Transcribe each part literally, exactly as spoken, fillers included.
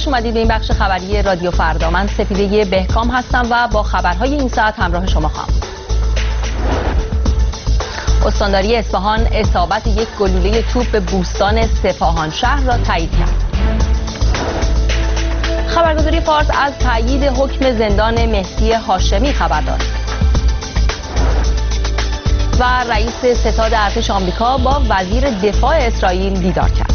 خوش اومدید به این بخش خبری رادیو فردا. من سپیده بهکام هستم و با خبرهای این ساعت همراه شما خواهم. استانداری اصفهان اصابت یک گلوله توپ به بوستان سپاهان شهر را تایید کرد. خبرگزاری فارس از تایید حکم زندان مهدی هاشمی خبر داد. و رئیس ستاد ارتش آمریکا با وزیر دفاع اسرائیل دیدار کرد.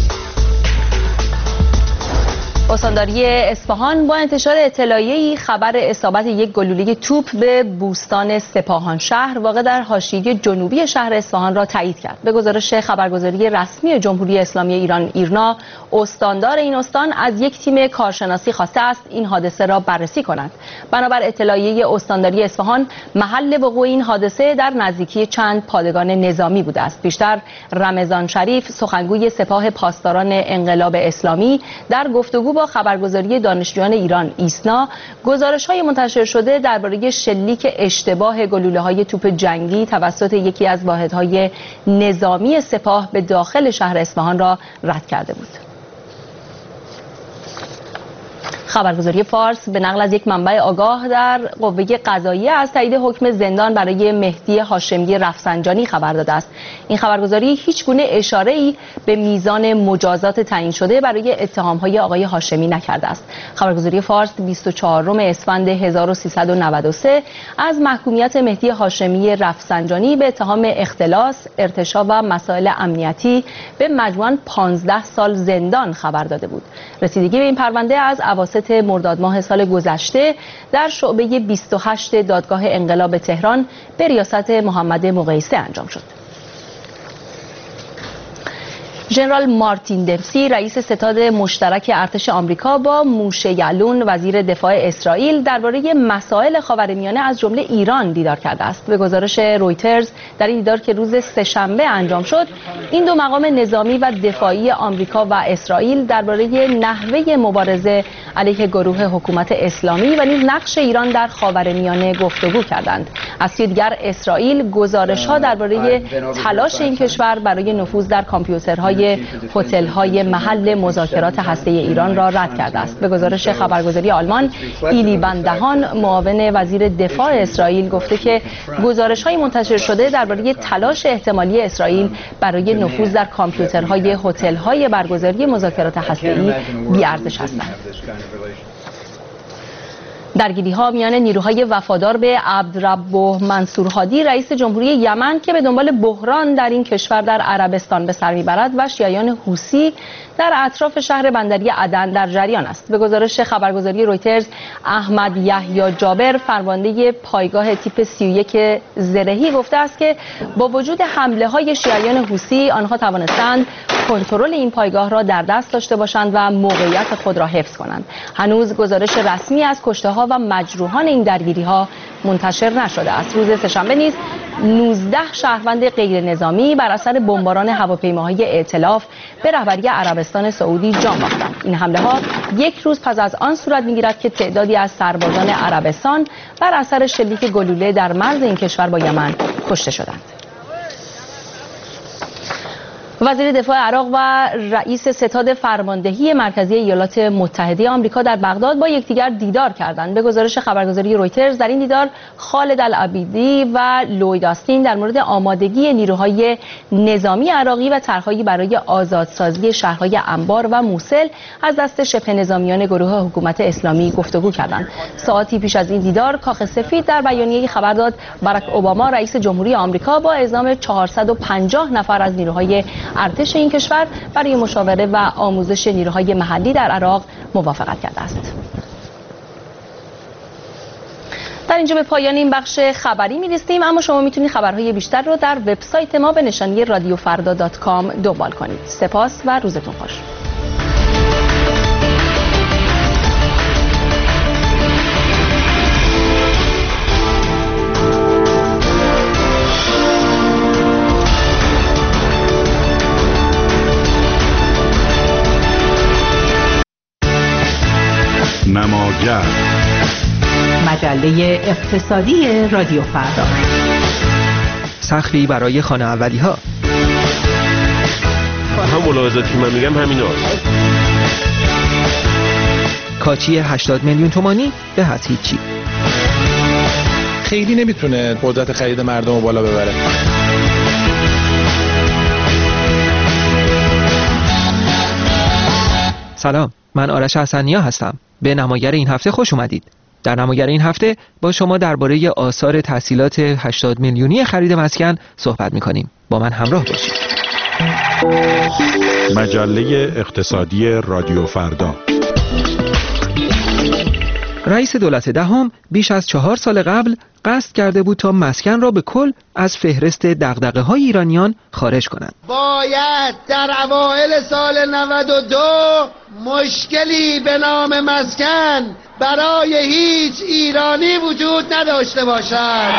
استانداری اصفهان با انتشار اطلاعیه‌ای خبر اصابت یک گلوله توپ به بوستان سپاهان شهر واقع در حاشیه جنوبی شهر اصفهان را تایید کرد. به گزارش خبرگزاری رسمی جمهوری اسلامی ایران ایرنا، استاندار این استان از یک تیم کارشناسی خواسته است این حادثه را بررسی کند. بنابر اطلاعیه استانداری اصفهان، محل وقوع این حادثه در نزدیکی چند پادگان نظامی بوده است. بیشتر رمضان شریف، سخنگوی سپاه پاسداران انقلاب اسلامی، در گفتگو با خبرگزاری دانشجویان ایران ایسنا، گزارش‌های منتشر شده درباره شلیک اشتباه گلوله‌های توپ جنگی توسط یکی از واحدهای نظامی سپاه به داخل شهر اصفهان را رد کرده بود. خبرگزاری فارس به نقل از یک منبع آگاه در قوه قضاییه از تایید حکم زندان برای مهدی هاشمی رفسنجانی خبر داده است. این خبرگزاری هیچ گونه اشاره‌ای به میزان مجازات تعیین شده برای اتهام‌های آقای هاشمی نکرده است. خبرگزاری فارس بیست و چهارم اسفند هزار و سیصد و نود و سه از محکومیت مهدی هاشمی رفسنجانی به اتهام اختلاس، ارتشا و مسائل امنیتی به مجموعاً پانزده سال زندان خبر داده بود. رسیدگی به این پرونده از اواسط مرداد ماه سال گذشته در شعبه بیست و هشت دادگاه انقلاب تهران به ریاست محمد مقیسه انجام شد. ژنرال مارتین دمسی، رئیس ستاد مشترک ارتش آمریکا، با موشه یعلون، وزیر دفاع اسرائیل، درباره مسائل خاورمیانه از جمله ایران دیدار کرده است. به گزارش رویترز، در این دیدار که روز سه‌شنبه انجام شد، این دو مقام نظامی و دفاعی آمریکا و اسرائیل درباره نحوه مبارزه علیه گروه حکومت اسلامی و نیز نقش ایران در خاورمیانه گفتگو کردند. از سوی دیگر، اسرائیل گزارش‌ها درباره تلاش این کشور برای نفوذ در کامپیوترهای هتل‌های محل مذاکرات هسته‌ای ایران را رد کرده است. به گزارش خبرگزاری آلمان، ایلی بندهان، معاون وزیر دفاع اسرائیل، گفته که گزارش‌های منتشر شده درباره تلاش احتمالی اسرائیل برای نفوذ در کامپیوترهای هتل‌های برگزاری مذاکرات هسته‌ای بی‌ارزش هستند. درگیری‌ها میان نیروهای وفادار به عبدربه منصور هادی، رئیس جمهوری یمن که به دنبال بحران در این کشور در عربستان به سر میبرد، و شیعیان حوثی در اطراف شهر بندری عدن در جریان است. به گزارش خبرگزاری رویترز، احمد یحیی جابر، فرمانده پایگاه تیپ سی و یک زرهی، گفته است که با وجود حمله‌های شیعیان حوثی، آنها توانستند کنترل این پایگاه را در دست داشته باشند و موقعیت خود را حفظ کنند. هنوز گزارش رسمی از کشته‌ها و مجروحان این درگیری‌ها منتشر نشده است. روز سه‌شنبه نیز نوزده شهروند غیر نظامی بر اثر بمباران هواپیماهای ائتلاف به رهبری عربستان سعودی جان باختند. این حمله‌ها یک روز پس از آن صورت می‌گیرد که تعدادی از سربازان عربستان بر اثر شلیک گلوله در مرز این کشور با یمن کشته شدند. وزیر دفاع عراق و رئیس ستاد فرماندهی مرکزی ایالات متحده آمریکا در بغداد با یکدیگر دیدار کردند. به گزارش خبرگزاری رویترز، در این دیدار خالد العبیدی و لوید آستین در مورد آمادگی نیروهای نظامی عراقی و طرح‌هایی برای آزادسازی شهرهای انبار و موصل از دست شبه نظامیان گروه حکومت اسلامی گفتگو کردند. ساعتی پیش از این دیدار، کاخ سفید در بیانیه‌ای خبر داد باراک اوباما، رئیس جمهوری آمریکا، با اعزام چهارصد و پنجاه نفر از نیروهای ارتش این کشور برای مشاوره و آموزش نیروهای محلی در عراق موافقت کرده است. در اینجا به پایان این بخش خبری می‌رسیم، اما شما میتونید خبرهای بیشتر رو در وبسایت ما به نشانی رادیو فردا دات کام دنبال کنید. سپاس و روزتون خوش. نماگر، مجله اقتصادی رادیو فردا. سخفی برای خانه اولی ها. هم ملاحظاتی که من میگم همین هست. کاچی هشتاد میلیون تومانی به حد هیچی. خیلی نمیتونه قدرت خرید مردم رو بالا ببره. سلام، من آرش حسنیا هستم. به نماگر این هفته خوش اومدید. در نماگر این هفته با شما درباره آثار تسهیلات هشتاد میلیونی خرید مسکن صحبت می‌کنیم. با من همراه باشید. مجله اقتصادی رادیو فردا. رئیس دولت دهم بیش از چهار سال قبل قصد کرده بود تا مسکن را به کل از فهرست دغدغه‌های ایرانیان خارج کنند. باید در اوایل سال نود و دو مشکلی به نام مسکن برای هیچ ایرانی وجود نداشته باشد.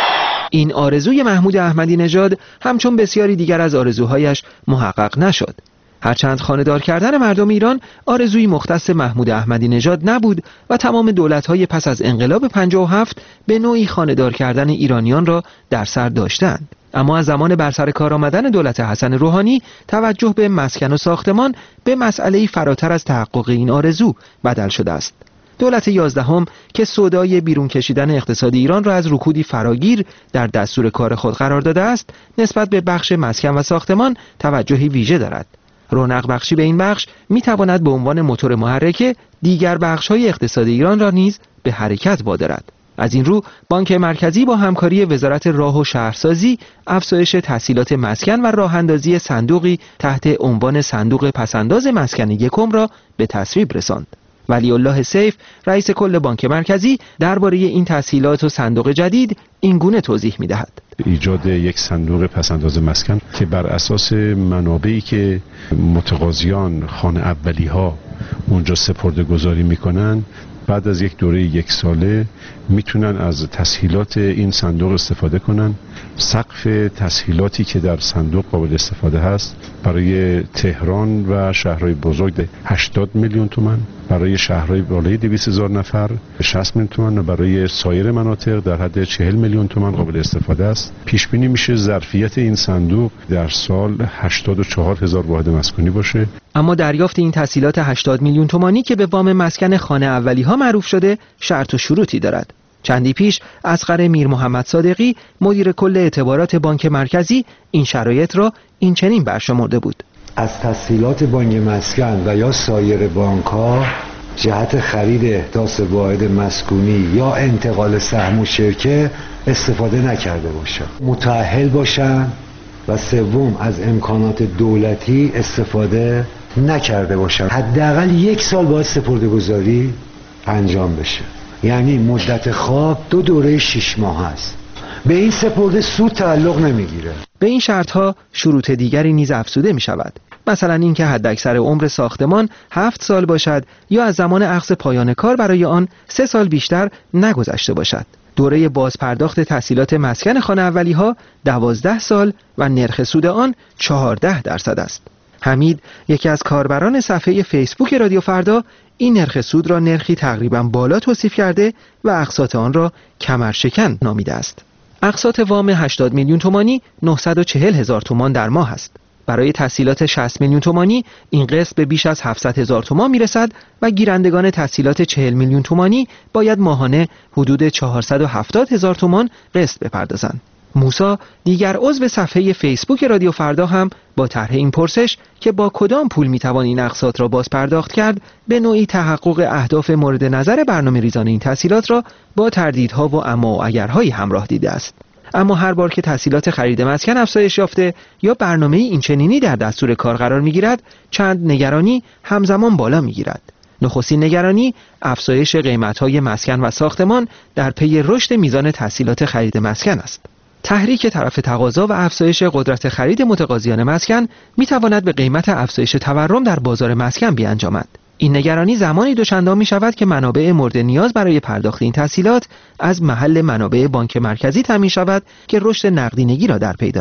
این آرزوی محمود احمدی نژاد همچون بسیاری دیگر از آرزوهایش محقق نشد. هرچند خانه‌دار کردن مردم ایران آرزویی مختص محمود احمدی نژاد نبود و تمام دولت‌های پس از انقلاب پنجاه و هفت به نوعی خانه‌دار کردن ایرانیان را در سر داشتند. اما از زمان بر سر کار آمدن دولت حسن روحانی توجه به مسکن و ساختمان به مسئله‌ای فراتر از تحقق این آرزو بدل شده است. دولت یازدهم که سودای بیرون کشیدن اقتصاد ایران را از رکودی فراگیر در دستور کار خود قرار داده است، نسبت به بخش مسکن و ساختمان توجهی ویژه دارد. رونق بخشی به این بخش می تواند به عنوان موتور محرک دیگر بخش‌های اقتصاد ایران را نیز به حرکت وادارد. از این رو بانک مرکزی با همکاری وزارت راه و شهرسازی افزایش تسهیلات مسکن و راه‌اندازی صندوقی تحت عنوان صندوق پسنداز مسکن یکم را به تصویب رساند. ولی الله سیف رئیس کل بانک مرکزی درباره این تسهیلات و صندوق جدید این گونه توضیح می‌دهد. ایجاد یک صندوق پسنداز مسکن که بر اساس منابعی که متقاضیان خانه اولی‌ها اونجا سپرده‌گذاری می‌کنن، بعد از یک دوره یک ساله میتونن از تسهیلات این صندوق استفاده کنن. سقف تسهیلاتی که در صندوق قابل استفاده هست برای تهران و شهرهای بزرگ هشتاد میلیون تومان، برای شهرهای بالای دویست هزار نفر شصت میلیون تومان و برای سایر مناطق در حد چهل میلیون تومان قابل استفاده است. پیش بینی میشه ظرفیت این صندوق در سال هشتاد و چهار هزار واحد مسکونی باشه. اما دریافت این تسهیلات هشتاد میلیون تومانی که به وام مسکن خانه اولی‌ها معروف شده شرط و شروطی دارد. چندی پیش اصغر میر محمد صادقی مدیر کل اعتبارات بانک مرکزی این شرایط را این چنین برشمرده بود. از تسهیلات بانک مسکن و یا سایر بانک‌ها جهت خرید احداث واحد مسکونی یا انتقال سهم و شرکه استفاده نکرده باشند، متأهل باشند و سوم از امکانات دولتی استفاده نکرده باشند. حداقل یک سال باید سپرده‌گذاری انجام بشه، یعنی مدت خواب دو دوره شش ماه است. به این سپرده سود تعلق نمیگیره. به این شرطها شروط دیگری نیز افزوده می شود. مثلا اینکه حداکثر عمر ساختمان هفت سال باشد یا از زمان اخذ پایان کار برای آن سه سال بیشتر نگذشته باشد. دوره بازپرداخت تسهیلات مسکن خانه اولی‌ها دوازده سال و نرخ سود آن چهارده درصد است. حمید یکی از کاربران صفحه فیسبوک رادیو فردا این نرخ سود را نرخی تقریباً بالا توصیف کرده و اقساط آن را کمرشکن نامیده است. اقساط وام هشتاد میلیون تومانی نهصد و چهل هزار تومان در ماه است. برای تسهیلات شصت میلیون تومانی این قسط به بیش از هفتصد هزار تومان میرسد و گیرندگان تسهیلات چهل میلیون تومانی باید ماهانه حدود چهارصد و هفتاد هزار تومان قسط بپردازند. موسی دیگر عضو صفحه فیسبوک رادیو فردا هم با طرح این پرسش که با کدام پول میتوان این اقساط را باز پرداخت کرد، به نوعی تحقق اهداف مورد نظر برنامه ریزان این تسهیلات را با تردیدها و اما و اگرهایی همراه دیده است. اما هر بار که تسهیلات خرید مسکن افزایش یافته یا برنامه این چنینی در دستور کار قرار میگیرد، چند نگرانی همزمان بالا میگیرد. نخستین نگرانی افزایش قیمت‌های مسکن و ساختمان در پی رشد میزان تسهیلات خرید مسکن است. تحریک طرف تقاضا و افزایش قدرت خرید متقاضیان مسکن میتواند به قیمت افزایش تورم در بازار مسکن بیانجامد. این نگرانی زمانی دوچندان می شود که منابع مورد نیاز برای پرداخت این تسهیلات از محل منابع بانک مرکزی تامین شود که رشد نقدینگی را در پی دارد.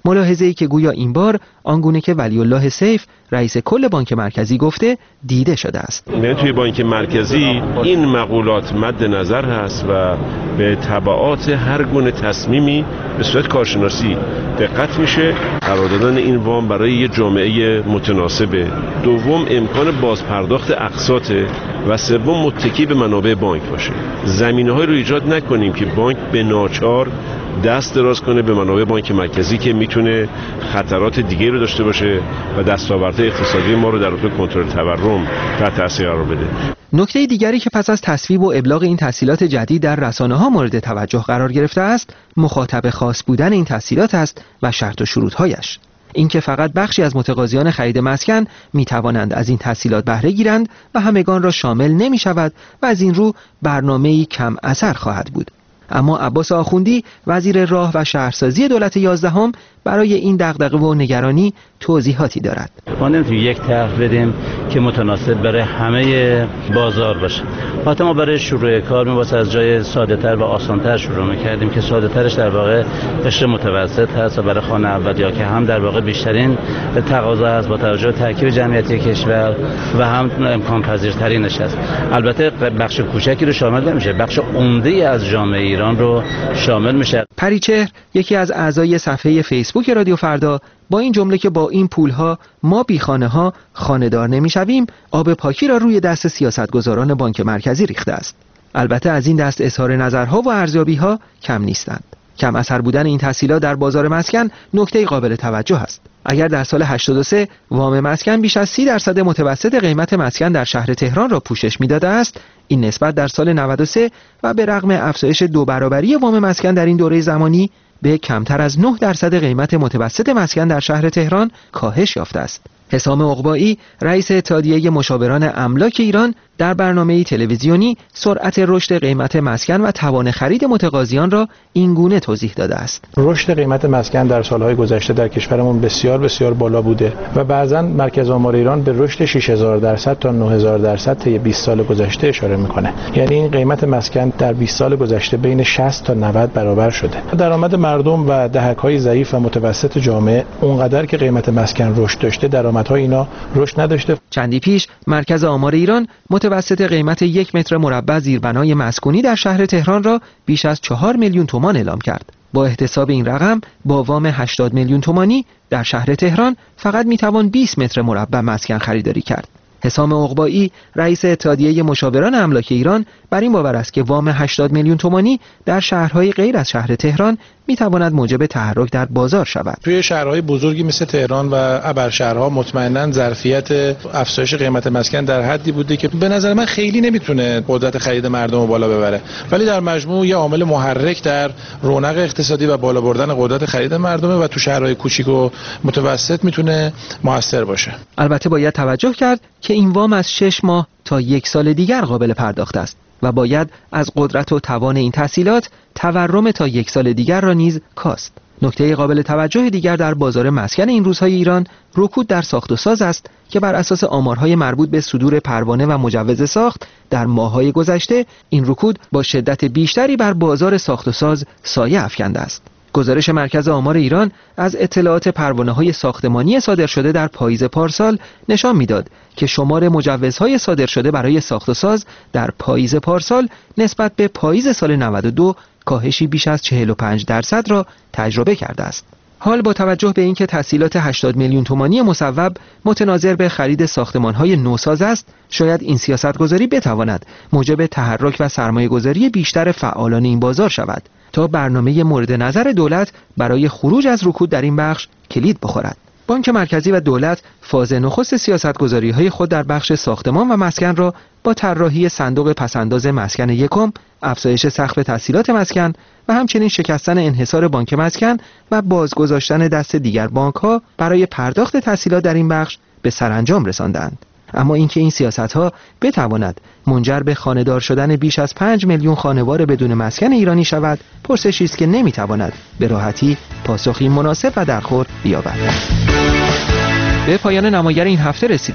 ملاحظه‌ای که گویا این بار آنگونه که ولی الله سیف رئیس کل بانک مرکزی گفته دیده شده است. یعنی توی بانک مرکزی این مقولات مد نظر هست و به تبعات هر گونه تصمیمی به صورت کارشناسی دقت میشه. قرار دادن این وام برای یه جامعه متناسبه. دوم امکان بازپرداخت اقساط و سوم متکی به منابع بانک باشه. زمینه‌های رو ایجاد نکنیم که بانک به ناچار دست دراز کنه به منابع بانک مرکزی که میتونه خطرات دیگه رو داشته باشه و دستاوردهای اقتصادی ما رو در رابطه کنترل تورم تحت تاثیر قرار بده. نکته دیگری که پس از تصویب و ابلاغ این تسهیلات جدید در رسانه‌ها مورد توجه قرار گرفته است، مخاطب خاص بودن این تسهیلات است و شرط و شروط‌هایش. اینکه فقط بخشی از متقاضیان خرید مسکن می توانند از این تسهیلات بهره گیرند و همگان را شامل نمی شود و از این رو برنامه‌ای کم اثر خواهد بود. اما عباس آخوندی وزیر راه و شهرسازی دولت یازدهم برای این دغدغه و نگرانی توضیحاتی دارد. ما نمیتونیم یک طرح بدیم که متناسب برای همه بازار باشه. حتی ما برای شروع کار می‌باید از جای ساده‌تر و آسان‌تر شروع می‌کردیم که ساده‌ترش در واقع قشر متوسط هست و برای خانه اولیه که هم در واقع بیشترین تقاضا هست با توجه به ترکیب جمعیتی کشور و هم امکان پذیرترینش است. البته بخش کوچکی رو شامل نمیشه، بخش عمده از جامعه ایران رو شامل میشه. پریچهر یکی از اعضای صفحه فیسبوک رادیو فردا با این جمله که با این پولها ما بی خانه ها خانه دار نمیشویم آب پاکی را روی دست سیاستگزاران بانک مرکزی ریخته است. البته از این دست اظهار نظرها و ارزیابی‌ها کم نیستند. کم اثر بودن این تسهیلات در بازار مسکن نکته قابل توجه است. اگر در سال هشتاد و سه وام مسکن بیش از سی درصد متوسط قیمت مسکن در شهر تهران را پوشش می‌داده است، این نسبت در سال نود و سه و به رغم افزایش دو برابری وام مسکن در این دوره زمانی به کمتر از نه درصد قیمت متوسط مسکن در شهر تهران کاهش یافته است. حسام عقبایی رئیس اتحادیه مشاوران املاک ایران در برنامه‌ای تلویزیونی سرعت رشد قیمت مسکن و توان خرید متقاضیان را اینگونه توضیح داده است. رشد قیمت مسکن در سالهای گذشته در کشورمون بسیار بسیار بالا بوده و بعضاً مرکز آمار ایران به رشد شش هزار درصد تا نه هزار درصد طی بیست سال گذشته اشاره میکنه. یعنی این قیمت مسکن در بیست سال گذشته بین شصت تا نود برابر شده. درآمد مردم و دهک‌های ضعیف و متوسط جامعه اونقدر که قیمت مسکن رشد داشته درآمدها اینا رشد نداشته. چندی پیش مرکز آمار ایران متوسط قیمت یک متر مربع زیربنای مسکونی در شهر تهران را بیش از چهار میلیون تومان اعلام کرد. با احتساب این رقم با وام هشتاد میلیون تومانی در شهر تهران فقط میتوان بیست متر مربع مسکن خریداری کرد. حسام عقبایی رئیس اتحادیه مشاوران املاک ایران بر این باور است که وام هشتاد میلیون تومانی در شهرهای غیر از شهر تهران میتواند موجب تحرک در بازار شود. توی شهرهای بزرگی مثل تهران و ابرشهرها مطمئناً ظرفیت افزایش قیمت مسکن در حدی بوده که به نظر من خیلی نمیتونه قدرت خرید مردم رو بالا ببره، ولی در مجموع یه عامل محرک در رونق اقتصادی و بالا بردن قدرت خرید مردمه و تو شهرهای کوچیک و متوسط میتونه موثر باشه. البته باید توجه کرد که این وام از شش ماه تا یک سال دیگر قابل پرداخت است و باید از قدرت و توان این تسهیلات تورم تا یک سال دیگر را نیز کاست. نکته قابل توجه دیگر در بازار مسکن این روزهای ایران رکود در ساخت و ساز است که بر اساس آمارهای مربوط به صدور پروانه و مجوز ساخت در ماه‌های گذشته این رکود با شدت بیشتری بر بازار ساخت و ساز سایه افکنده است. گزارش مرکز آمار ایران از اطلاعات پروانه‌های ساختمانی صادر شده در پاییز پارسال نشان می‌داد که شمار مجوزهای صادر شده برای ساخت و ساز در پاییز پارسال نسبت به پاییز سال نود و دو کاهشی بیش از چهل و پنج درصد را تجربه کرده است. حال با توجه به اینکه تسهیلات هشتاد میلیون تومانی مصوب متناظر به خرید ساختمان‌های نوساز است، شاید این سیاست‌گذاری بتواند موجب تحرک و سرمایه‌گذاری بیشتر فعالان این بازار شود تا برنامه مورد نظر دولت برای خروج از رکود در این بخش کلید بخورد. بانک مرکزی و دولت فاز نخست سیاست‌گذاری‌های خود در بخش ساختمان و مسکن را با طراحی صندوق پس‌انداز مسکن یکم، افزایش سقف تسهیلات مسکن و همچنین شکستن انحصار بانک مسکن و بازگذاشتن دست دیگر بانک‌ها برای پرداخت تسهیلات در این بخش به سرانجام رساندند. اما اینکه این سیاست‌ها بتواند منجر به خانه‌دار شدن بیش از پنج میلیون خانوار بدون مسکن ایرانی شود، پرسشی است که نمی‌تواند به راحتی پاسخی مناسب و درخور بیابد. به پایان نماگر این هفته رسیدیم.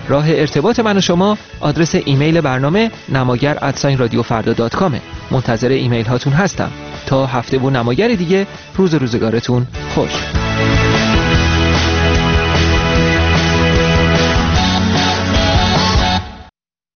راه ارتباط من و شما آدرس ایمیل برنامه نماگر ات رادیو فردا دات کام. منتظر ایمیل هاتون هستم. تا هفته و نماگر دیگه، روز روزگارتون خوش.